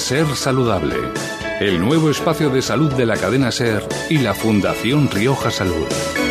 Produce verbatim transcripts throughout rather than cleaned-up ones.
Ser Saludable, el nuevo espacio de salud de la cadena SER y la Fundación Rioja Salud.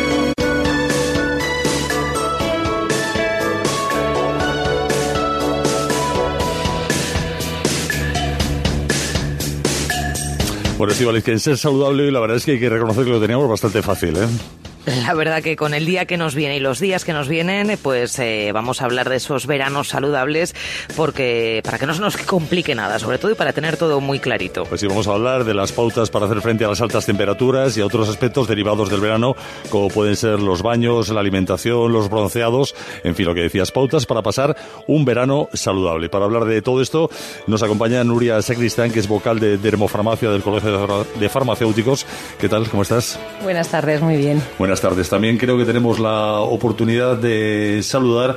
Bueno, Estíbaliz, que en Ser Saludable la verdad es que hay que reconocer que lo teníamos bastante fácil, ¿eh? La verdad que con el día que nos viene y los días que nos vienen, pues eh, vamos a hablar de esos veranos saludables, porque para que no se nos complique nada, sobre todo, y para tener todo muy clarito. Pues sí, vamos a hablar de las pautas para hacer frente a las altas temperaturas y a otros aspectos derivados del verano, como pueden ser los baños, la alimentación, los bronceados, en fin, lo que decías, pautas para pasar un verano saludable. Para hablar de todo esto nos acompaña Nuria Sacristán, que es vocal de Dermofarmacia del Colegio de Farmacéuticos. ¿Qué tal? ¿Cómo estás? Buenas tardes, muy bien. Buenas tardes. También creo que tenemos la oportunidad de saludar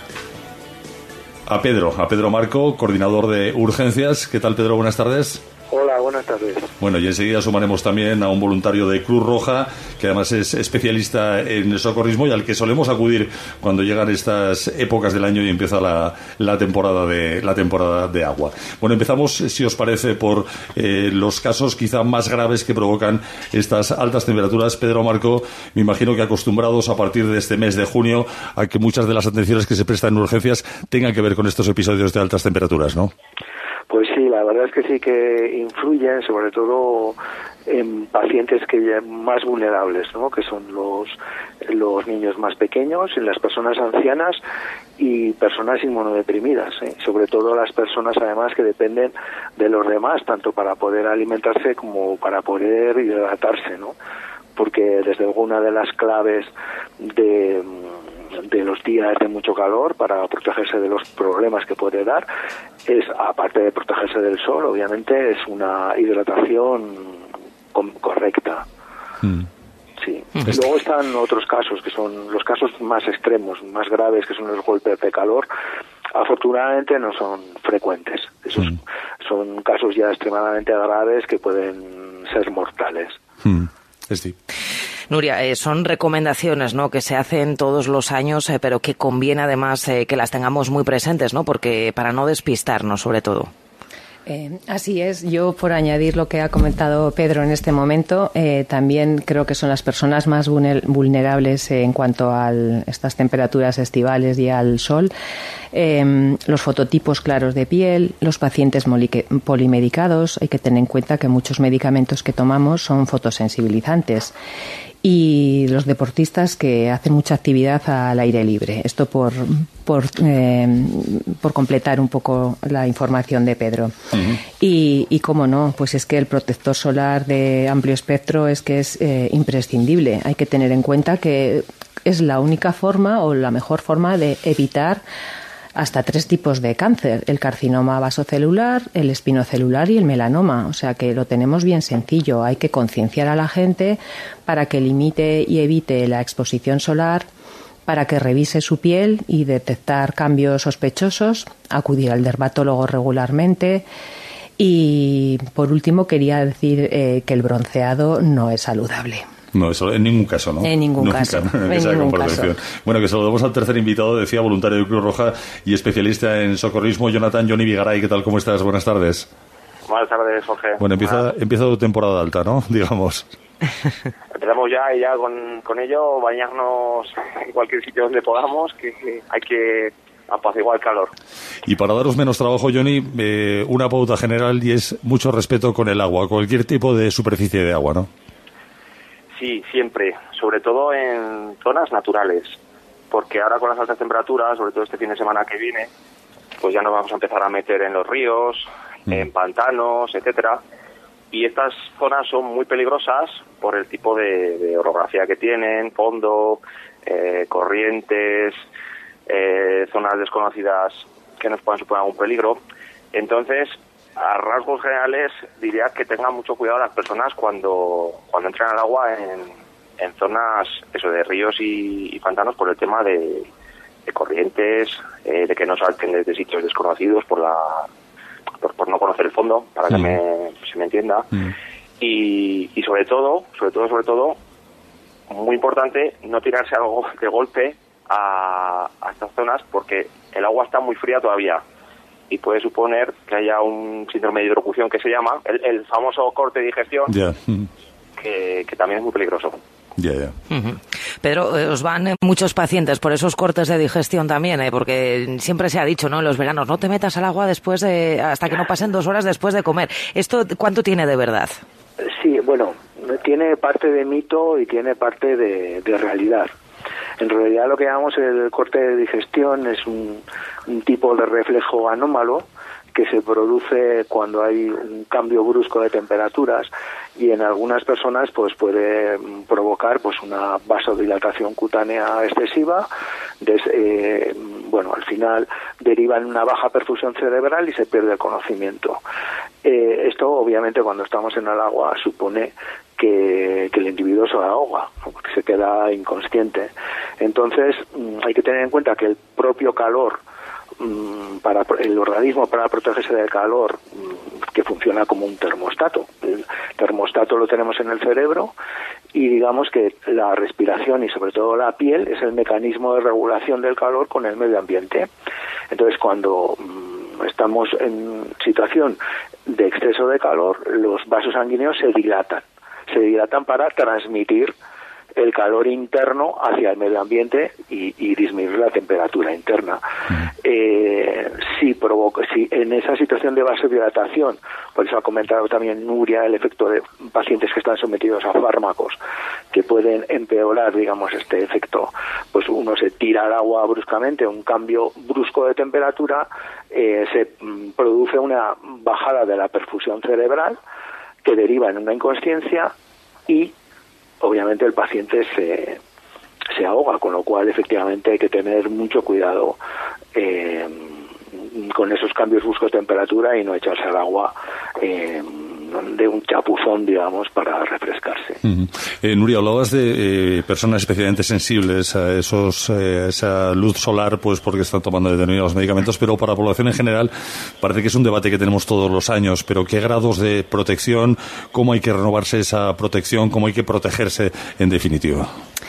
a Pedro, a Pedro Marco, coordinador de urgencias. ¿Qué tal, Pedro? Buenas tardes. Hola, buenas tardes. Bueno, y enseguida sumaremos también a un voluntario de Cruz Roja, que además es especialista en el socorrismo y al que solemos acudir cuando llegan estas épocas del año y empieza la, la temporada de la temporada de agua. Bueno, empezamos, si os parece, por eh, los casos quizá más graves que provocan estas altas temperaturas. Pedro Marco, me imagino que acostumbrados a partir de este mes de junio a que muchas de las atenciones que se prestan en urgencias tengan que ver con estos episodios de altas temperaturas, ¿no? Pues sí, la verdad es que sí que influyen, sobre todo en pacientes que ya más vulnerables, ¿no? Que son los los niños más pequeños, en las personas ancianas y personas inmunodeprimidas, ¿eh? Sobre todo las personas además que dependen de los demás, tanto para poder alimentarse como para poder hidratarse, ¿no? Porque desde alguna de las claves de de los días de mucho calor para protegerse de los problemas que puede dar es, aparte de protegerse del sol, obviamente es una hidratación com- correcta. Mm. Sí. Y luego están otros casos que son los casos más extremos, más graves, que son los golpes de calor. Afortunadamente no son frecuentes. Esos mm. son casos ya extremadamente graves que pueden ser mortales. Mm. Sí. Nuria, eh, son recomendaciones, ¿no?, que se hacen todos los años, eh, pero que conviene además eh, que las tengamos muy presentes, ¿no?, porque para no despistarnos, sobre todo. Eh, así es. Yo, por añadir lo que ha comentado Pedro en este momento, eh, también creo que son las personas más vulnerables eh, en cuanto a estas temperaturas estivales y al sol. Eh, los fototipos claros de piel, los pacientes polimedicados. Hay que tener en cuenta que muchos medicamentos que tomamos son fotosensibilizantes. Y los deportistas que hacen mucha actividad al aire libre. Esto por por, eh, por completar un poco la información de Pedro. Uh-huh. Y, y cómo no, pues es que el protector solar de amplio espectro es que es eh, imprescindible. Hay que tener en cuenta que es la única forma o la mejor forma de evitar hasta tres tipos de cáncer: el carcinoma vasocelular, el espinocelular y el melanoma. O sea que lo tenemos bien sencillo. Hay que concienciar a la gente para que limite y evite la exposición solar, para que revise su piel y detectar cambios sospechosos, acudir al dermatólogo regularmente. Y por último quería decir eh, que el bronceado no es saludable. No, eso en ningún caso, ¿no? En ningún Nunca, caso. ¿no? En, en esa ningún comparación. caso. Bueno, que saludamos al tercer invitado, decía, voluntario de Cruz Roja y especialista en socorrismo, Jonathan Johnny Vigaray. ¿Qué tal? ¿Cómo estás? Buenas tardes. Buenas tardes, Jorge. Bueno, empieza, empieza tu temporada alta, ¿no? Digamos. Empezamos ya y ya con, con ello, bañarnos en cualquier sitio donde podamos, que, que hay que apaciguar el calor. Y para daros menos trabajo, Johnny, eh, una pauta general y es mucho respeto con el agua, cualquier tipo de superficie de agua, ¿no? Sí, siempre, sobre todo en zonas naturales, porque ahora con las altas temperaturas, sobre todo este fin de semana que viene, pues ya nos vamos a empezar a meter en los ríos, mm. en pantanos, etcétera, y estas zonas son muy peligrosas por el tipo de, de orografía que tienen, fondo, eh, corrientes, eh, zonas desconocidas que nos puedan suponer algún peligro. Entonces, a rasgos generales diría que tengan mucho cuidado las personas cuando cuando entran al agua en, en zonas eso de ríos y, y pantanos, por el tema de, de corrientes, eh, de que no salten desde sitios desconocidos por la por, por no conocer el fondo, para que mm. me, se me entienda. Mm. Y, y sobre todo, sobre todo, sobre todo, muy importante no tirarse algo de golpe a, a estas zonas, porque el agua está muy fría todavía. y puede suponer que haya un síndrome de hidrocución que se llama, el, el famoso corte de digestión, yeah. que, que también es muy peligroso. Ya, ya. Uh-huh. Pero eh, os van eh, muchos pacientes por esos cortes de digestión también, eh, porque siempre se ha dicho, ¿no?, en los veranos, no te metas al agua después de, hasta que no pasen dos horas después de comer. ¿Esto cuánto tiene de verdad? Sí, bueno, tiene parte de mito y tiene parte de, de realidad. En realidad lo que llamamos el corte de digestión es un, un tipo de reflejo anómalo que se produce cuando hay un cambio brusco de temperaturas, y en algunas personas pues puede provocar pues una vasodilatación cutánea excesiva. Des, eh, bueno, al final deriva en una baja perfusión cerebral y se pierde el conocimiento. Eh, esto obviamente cuando estamos en el agua supone que, que el individuo se ahoga, ¿no?, porque se queda inconsciente. Entonces hay que tener en cuenta que el propio calor, para el organismo, para protegerse del calor, que funciona como un termostato. El termostato lo tenemos en el cerebro, y digamos que la respiración y sobre todo la piel es el mecanismo de regulación del calor con el medio ambiente. Entonces cuando estamos en situación de exceso de calor, los vasos sanguíneos se dilatan, se dilatan para transmitir el calor interno hacia el medio ambiente y, y disminuir la temperatura interna. Uh-huh. Eh, si provoca, si en esa situación de vasodilatación, por eso ha comentado también Nuria el efecto de pacientes que están sometidos a fármacos que pueden empeorar, digamos, este efecto, pues uno se tira al agua bruscamente, un cambio brusco de temperatura, eh, se mm, produce una bajada de la perfusión cerebral que deriva en una inconsciencia, y obviamente el paciente se, se ahoga, con lo cual efectivamente hay que tener mucho cuidado eh, con esos cambios bruscos de temperatura y no echarse al agua eh, de un chapuzón, digamos, para refrescarse. Uh-huh. Eh, Nuria, hablabas de eh, personas especialmente sensibles a esos eh, esa luz solar, pues porque están tomando determinados medicamentos, pero para la población en general parece que es un debate que tenemos todos los años, pero ¿qué grados de protección? ¿Cómo hay que renovarse esa protección? ¿Cómo hay que protegerse en definitiva?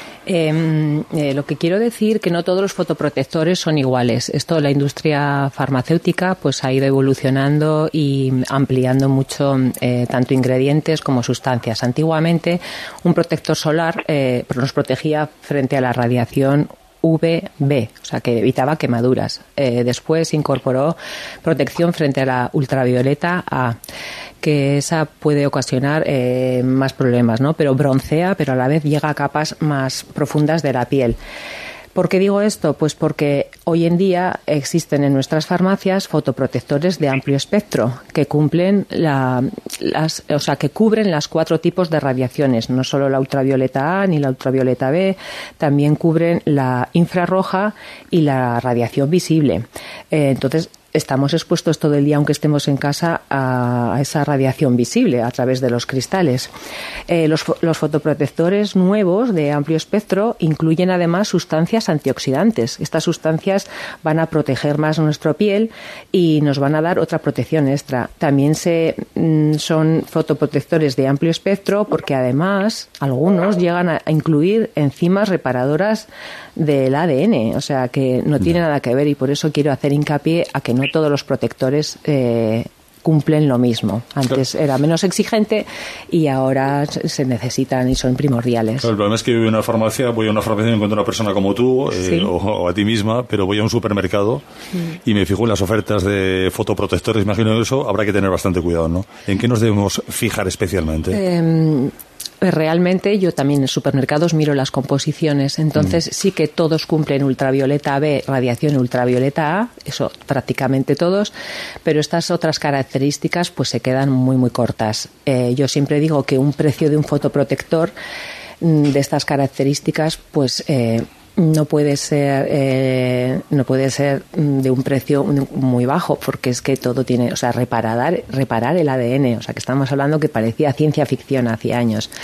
Eh, eh, lo que quiero decir que no todos los fotoprotectores son iguales. Esto, la industria farmacéutica pues ha ido evolucionando y ampliando mucho eh, tanto ingredientes como sustancias. Antiguamente un protector solar eh, nos protegía frente a la radiación U V B, o sea que evitaba quemaduras. Eh, después incorporó protección frente a la ultravioleta A, que esa puede ocasionar eh, más problemas, ¿no? Pero broncea, pero a la vez llega a capas más profundas de la piel. ¿Por qué digo esto? Pues porque hoy en día existen en nuestras farmacias fotoprotectores de amplio espectro que cumplen la, las, o sea, que cubren las cuatro tipos de radiaciones, no solo la ultravioleta A ni la ultravioleta B, también cubren la infrarroja y la radiación visible. Eh, entonces, estamos expuestos todo el día, aunque estemos en casa, a esa radiación visible a través de los cristales. Eh, los, los fotoprotectores nuevos de amplio espectro incluyen además sustancias antioxidantes. Estas sustancias van a proteger más nuestra piel y nos van a dar otra protección extra. También se, mm, son fotoprotectores de amplio espectro porque además algunos llegan a incluir enzimas reparadoras del A D N, o sea que no tiene nada que ver, y por eso quiero hacer hincapié a que no todos los protectores eh, cumplen lo mismo. Antes era menos exigente y ahora se necesitan y son primordiales. Claro, el problema es que voy a una farmacia, voy a una farmacia y encuentro una persona como tú, eh, ¿sí? o, o a ti misma, pero voy a un supermercado mm. y me fijo en las ofertas de fotoprotectores. Imagino eso, habrá que tener bastante cuidado, ¿no? ¿En qué nos debemos fijar especialmente? Eh, Realmente yo también en supermercados miro las composiciones, entonces mm. sí que todos cumplen ultravioleta B, radiación ultravioleta A, eso prácticamente todos, pero estas otras características pues se quedan muy muy cortas. Eh, yo siempre digo que un precio de un fotoprotector mm, de estas características pues eh, no puede ser eh, no puede ser de un precio muy bajo, porque es que todo tiene, o sea, reparar reparar el A D N, o sea, que estamos hablando que parecía ciencia ficción hace años.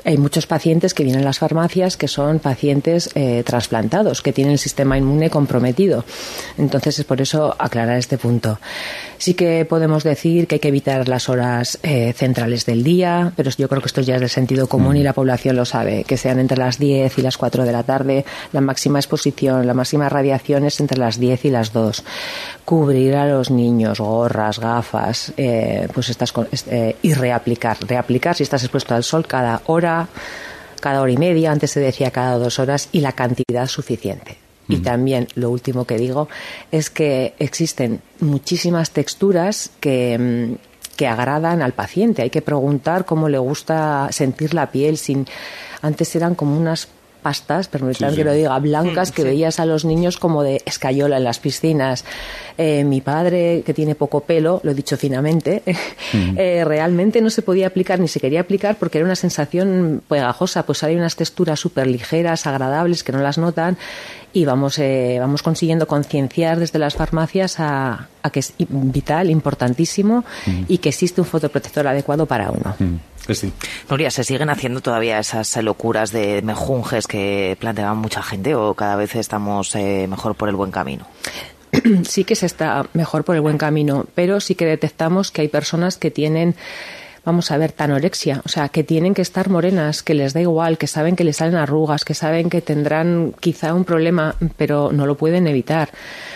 hay muchos pacientes que vienen a las farmacias que son pacientes eh, trasplantados, que tienen el sistema inmune comprometido. Entonces, es por eso aclarar este punto. Sí que podemos decir que hay que evitar las horas eh, centrales del día, pero yo creo que esto ya es del sentido común y la población lo sabe, que sean entre las diez y las cuatro de la tarde. La máxima exposición, la máxima radiación es entre las diez y las dos. Cubrir a los niños, gorras, gafas, eh, pues estas eh, y reaplicar. Reaplicar si estás expuesto al sol cada hora, cada hora y media, antes se decía cada dos horas, y la cantidad suficiente. Y también lo último que digo es que existen muchísimas texturas que, que agradan al paciente. Hay que preguntar cómo le gusta sentir la piel. Sin antes eran como unas pastas, permítanme sí, sí. que lo diga, blancas, que sí. veías a los niños como de escayola en las piscinas. Eh, mi padre, que tiene poco pelo, lo he dicho finamente, mm. eh, realmente no se podía aplicar ni se quería aplicar porque era una sensación pegajosa. Pues hay unas texturas súper ligeras, agradables, que no las notan, y vamos eh, vamos consiguiendo concienciar desde las farmacias a, a que es vital, importantísimo, mm. y que existe un fotoprotector adecuado para uno. Mm. Sí. Nuria, ¿se siguen haciendo todavía esas locuras de mejunjes que planteaban mucha gente o cada vez estamos eh, mejor por el buen camino? Sí que se está mejor por el buen camino, pero sí que detectamos que hay personas que tienen, vamos a ver, tanorexia, o sea, que tienen que estar morenas, que les da igual, que saben que les salen arrugas, que saben que tendrán quizá un problema, pero no lo pueden evitar.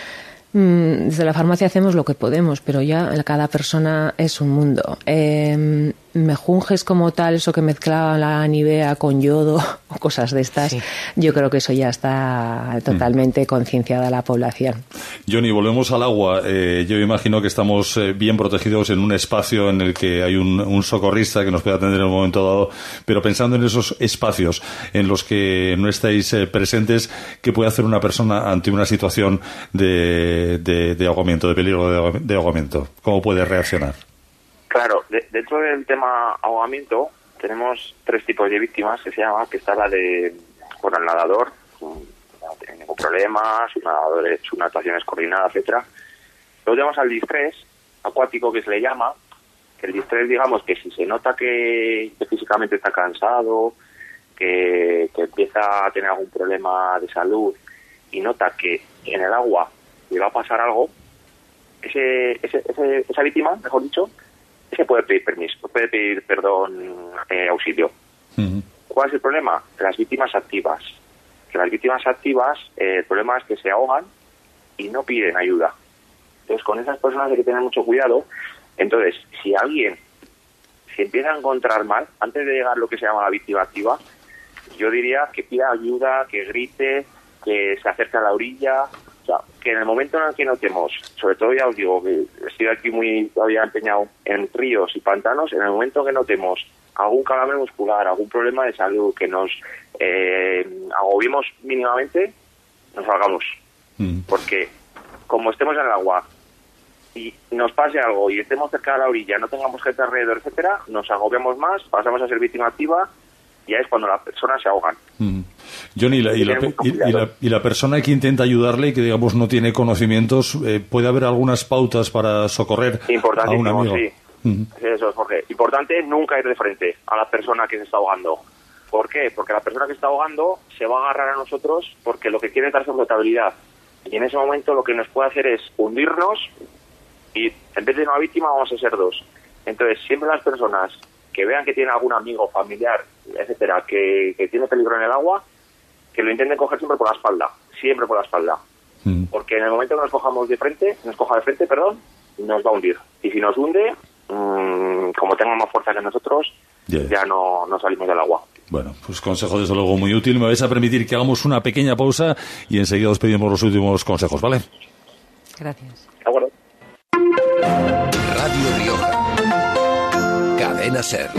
Desde la farmacia hacemos lo que podemos, pero ya cada persona es un mundo. Eh, mejunjes como tal, eso que mezclaba la Nivea con yodo o cosas de estas, sí. yo creo que eso ya está totalmente mm. concienciada la población. Johnny, volvemos al agua. Eh, yo imagino que estamos eh, bien protegidos en un espacio en el que hay un, un socorrista que nos puede atender en un momento dado, pero pensando en esos espacios en los que no estáis eh, presentes, ¿qué puede hacer una persona ante una situación de, de, de ahogamiento, de peligro de, de ahogamiento? ¿Cómo puede reaccionar? Claro, de, dentro del tema ahogamiento tenemos tres tipos de víctimas que se llama, que está la de, bueno, el nadador, no tiene ningún problema, su nadador es su natación es coordinada, etcétera. Luego tenemos al distrés acuático, que se le llama, que el distrés, digamos, que si se nota que, que físicamente está cansado, que, que empieza a tener algún problema de salud y nota que en el agua le va a pasar algo, ese, ese, ese esa víctima, mejor dicho, se puede pedir permiso, puede pedir, perdón, eh, auxilio. Uh-huh. ¿Cuál es el problema? Las víctimas activas. Que las víctimas activas, eh, el problema es que se ahogan y no piden ayuda. Entonces, con esas personas hay que tener mucho cuidado. Entonces, si alguien se empieza a encontrar mal, antes de llegar a lo que se llama la víctima activa, yo diría que pida ayuda, que grite, que se acerque a la orilla. O sea, que en el momento en el que notemos, sobre todo ya os digo que estoy aquí muy todavía empeñado en ríos y pantanos, en el momento que notemos algún calambre muscular, algún problema de salud, que nos eh, agobiemos mínimamente, nos salgamos. Mm. Porque como estemos en el agua y nos pase algo y estemos cerca de la orilla, no tengamos gente alrededor, etcétera, nos agobiamos más, pasamos a ser víctima activa, y ya es cuando las personas se ahogan. Mm. Johnny, la, y, la, y, y, la, y la persona que intenta ayudarle y que, digamos, no tiene conocimientos, eh, ¿puede haber algunas pautas para socorrer a un amigo? Sí. Uh-huh. Eso es, Jorge. Importante nunca ir de frente a la persona que se está ahogando. ¿Por qué? Porque la persona que está ahogando se va a agarrar a nosotros porque lo que quiere es darse flotabilidad. Y en ese momento lo que nos puede hacer es hundirnos y en vez de una víctima vamos a ser dos. Entonces, siempre las personas que vean que tienen algún amigo, familiar, etcétera, que, que tiene peligro en el agua, que lo intenten coger siempre por la espalda, siempre por la espalda. Mm. Porque en el momento que nos cojamos de frente, nos coja de frente, perdón, nos va a hundir. Y si nos hunde, mmm, como tenga más fuerza que nosotros, yeah. ya no, no salimos del agua. Bueno, pues consejo desde luego muy útil. Me vais a permitir que hagamos una pequeña pausa y enseguida os pedimos los últimos consejos, ¿vale? Gracias. De acuerdo. Radio Rioja. Cadena SER.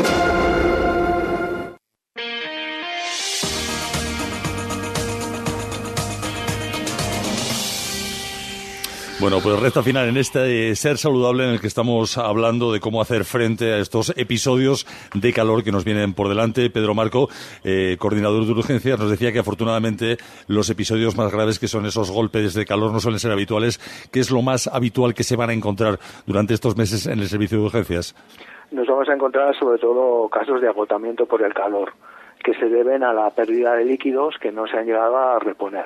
Bueno, pues recta final en este Ser Saludable en el que estamos hablando de cómo hacer frente a estos episodios de calor que nos vienen por delante. Pedro Marco, eh, coordinador de urgencias, nos decía que afortunadamente los episodios más graves, que son esos golpes de calor, no suelen ser habituales. ¿Qué es lo más habitual que se van a encontrar durante estos meses en el servicio de urgencias? Nos vamos a encontrar sobre todo casos de agotamiento por el calor. que se deben a la pérdida de líquidos que no se han llegado a reponer.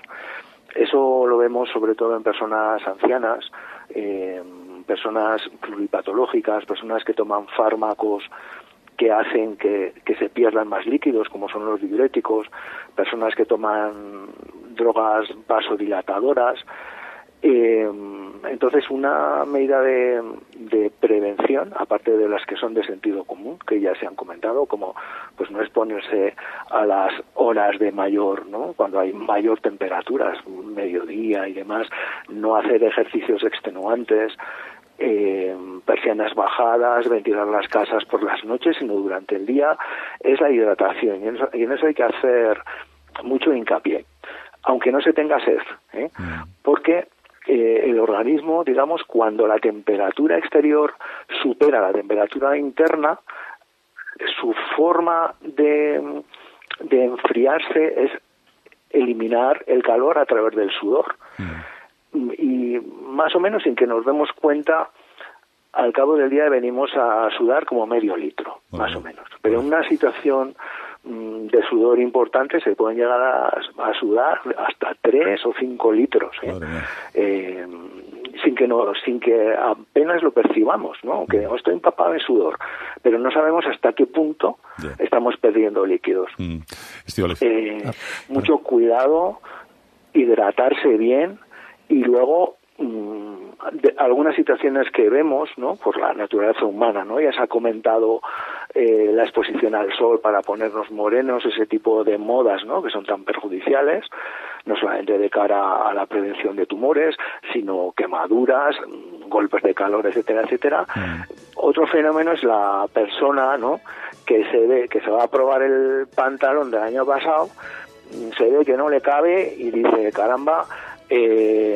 Eso lo vemos sobre todo en personas ancianas, eh, personas pluripatológicas, personas que toman fármacos que hacen que, que se pierdan más líquidos, como son los diuréticos, personas que toman drogas vasodilatadoras. Eh, entonces, una medida de, de prevención, aparte de las que son de sentido común, que ya se han comentado, como pues no exponerse a las horas de mayor, ¿no? Cuando hay mayor temperaturas, mediodía y demás, no hacer ejercicios extenuantes, eh, persianas bajadas, ventilar las casas por las noches, sino durante el día, es la hidratación. Y en eso, y en eso hay que hacer mucho hincapié, aunque no se tenga sed, ¿eh? Porque Eh, el organismo, digamos, cuando la temperatura exterior supera la temperatura interna, su forma de, de enfriarse es eliminar el calor a través del sudor. Mm. Y más o menos sin que nos demos cuenta, al cabo del día venimos a sudar como medio litro, bueno, más o menos. Pero en una situación de sudor importante se pueden llegar a, a sudar hasta tres o cinco litros, ¿eh? Eh, sin que no, sin que apenas lo percibamos, ¿no? Aunque no estoy empapado en sudor, pero no sabemos hasta qué punto yeah. estamos perdiendo líquidos. Mm. Eh, ah. Mucho cuidado, hidratarse bien y luego de algunas situaciones que vemos, ¿no? Por la naturaleza humana, ¿no? Ya se ha comentado eh, la exposición al sol para ponernos morenos, ese tipo de modas, ¿no? Que son tan perjudiciales, no solamente de cara a la prevención de tumores, sino quemaduras, golpes de calor, etcétera, etcétera. Mm. Otro fenómeno es la persona, ¿no? Que se ve que se va a probar el pantalón del año pasado, se ve que no le cabe y dice, caramba, eh,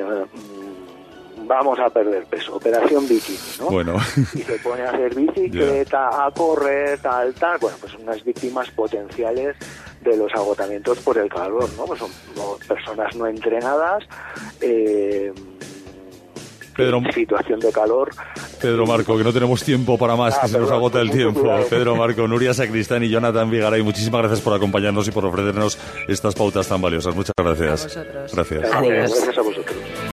vamos a perder peso, operación bikini, ¿no? Bueno. Y se pone a hacer bicicleta, yeah. a correr, tal, tal. Bueno, pues unas víctimas potenciales de los agotamientos por el calor, ¿no? Pues son no, personas no entrenadas, eh, Pedro, en situación de calor. Pedro Marco, que no tenemos tiempo para más, ah, que se perdón, nos agota el tiempo. Claro. Pedro Marco, Nuria Sacristán y Jonathan Vigaray, muchísimas gracias por acompañarnos y por ofrecernos estas pautas tan valiosas. Muchas gracias. A vosotros. Gracias. Adiós. Gracias a vosotros.